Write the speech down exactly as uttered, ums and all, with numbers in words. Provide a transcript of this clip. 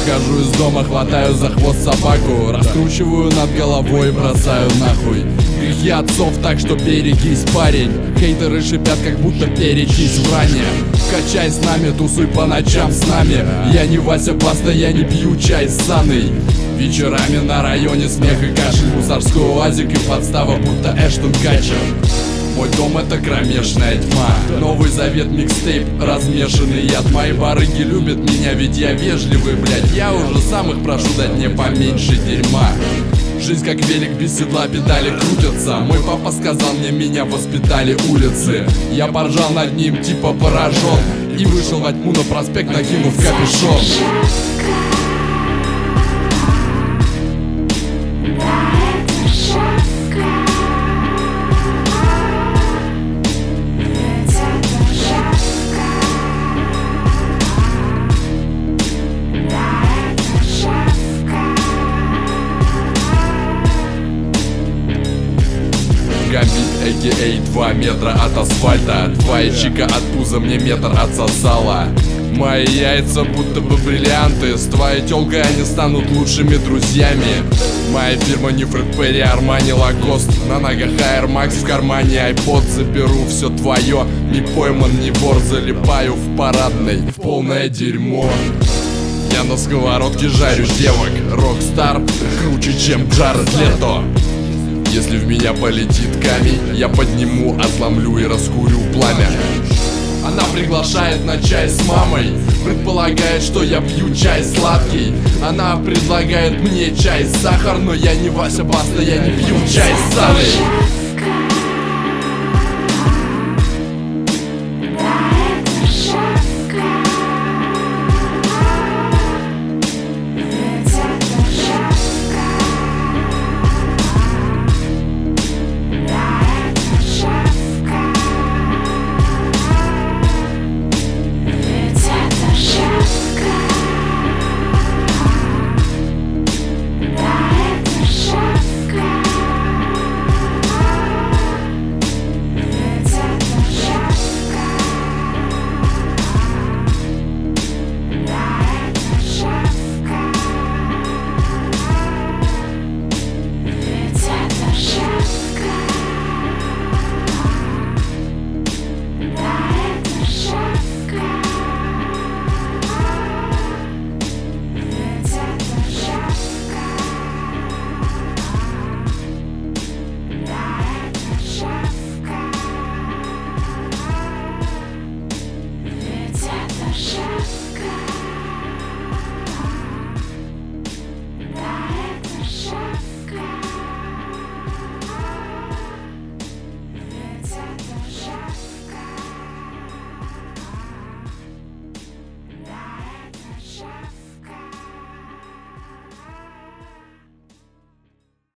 Выхожу из дома, хватаю за хвост собаку, раскручиваю над головой, бросаю нахуй. Грехи отцов, так что берегись, парень. Хейтеры шипят, как будто перекись в ране. Качай с нами, тусуй по ночам с нами. Я не Вася Баста, я не пью чай с Саной. Вечерами на районе смех и кашель, мусорской уазик и подстава, будто Эштон Катчер. Мой дом — это кромешная тьма. Новый завет, микстейп, размешанный яд. Мои барыги любят меня, ведь я вежливый, блядь. Я уже сам их прошу дать мне поменьше дерьма. Жизнь как велик, без седла педали крутятся. Мой папа сказал мне, меня воспитали улицы. Я поржал над ним, типа поражен, и вышел во тьму на проспект, накинув капюшон. Гамбит, а.к.а. два метра от асфальта. Твоя чика от пуза мне метр отсосала. Мои яйца будто бы бриллианты. С твоей тёлкой они станут лучшими друзьями. Моя фирма не Фред Перри, Армани, Лакост. На ногах Air Max, в кармане айпод. Заберу все твое, не пойман, не вор. Залипаю в парадной, в полное дерьмо. Я на сковородке жарю девок. Рокстар круче, чем Джаред Лето. Если в меня полетит камень, я подниму, отломлю и раскурю пламя. Она приглашает на чай с мамой, предполагает, что я пью чай сладкий. Она предлагает мне чай с сахар, но я не Вася Баста, я не пью чай с Саной.